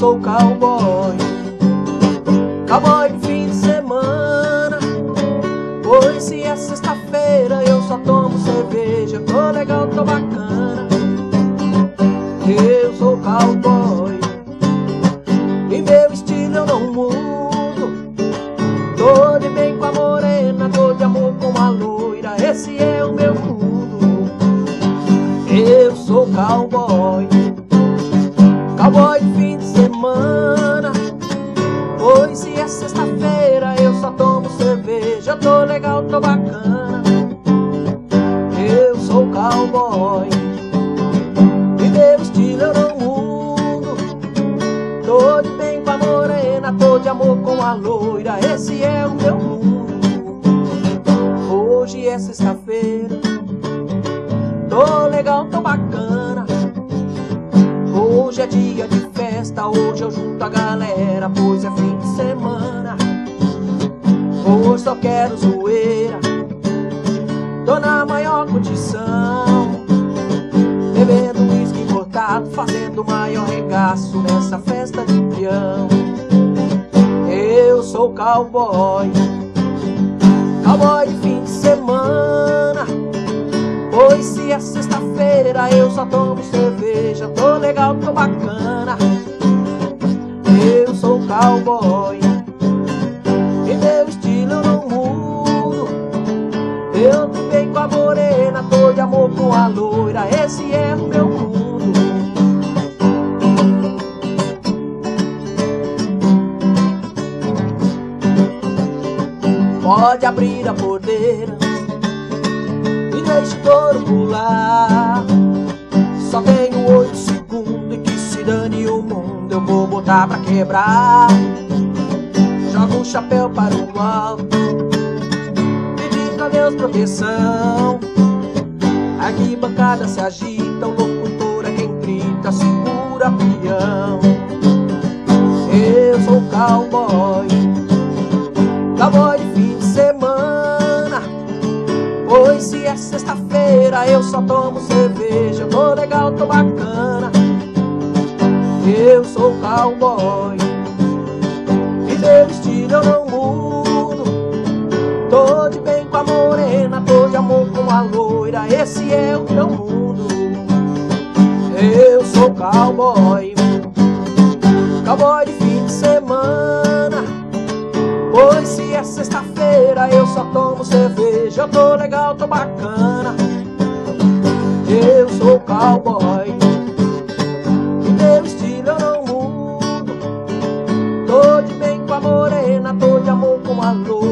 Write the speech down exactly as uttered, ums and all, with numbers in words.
sou cowboy, cowboy de fim de semana. Pois se é sexta-feira eu só tomo cerveja. Tô legal, tô bacana. Eu sou cowboy e meu estilo eu não mudo. Tô de bem com a morena, tô de amor com a loira. Esse é o meu mundo. Eu sou cowboy, cowboy de fim de semana. Pois se é sexta-feira eu só tomo cerveja. Tô legal, tô bacana. Eu sou cowboy e meu estilo eu não mudo. Tô de bem com a morena, tô de amor com a loira. Esse é o meu mundo. Hoje é sexta-feira, tô legal, tô bacana. Hoje é dia de festa, hoje eu junto a galera, pois é fim de semana. Hoje só quero zoeira, tô na maior condição, bebendo uísque importado, fazendo o maior regaço nessa festa de peão. Eu sou cowboy, cowboy de fim de semana. Pois se é sexta-feira eu só tomo cerveja. Tô legal, tô bacana. Eu sou cowboy e meu estilo eu não mudo. Eu tô bem com a morena, tô de amor com a loira. Esse é o meu mundo. Pode abrir a porteira e deixa o touro pular. Só tenho oito segundos e que se dane o mundo, eu vou botar pra quebrar. Joga um chapéu para o alto, pedindo a Deus proteção. A arquibancada se agita, o locutor é quem grita, segura peão. Eu sou cowboy, cowboy de fim de semana. Pois se é sexta-feira eu só tomo cerveja. Tô legal, tô bacana. Eu sou cowboy e meu estilo eu não mudo. Tô de bem com a morena, tô de amor com a loira. Esse é o meu mundo. Eu sou cowboy, cowboy de fim de semana. Pois se é sexta-feira eu só tomo cerveja. Eu tô legal, tô bacana. Eu sou cowboy e meu estilo eu não mudo. Tô de bem com a morena, tô de amor com a loira.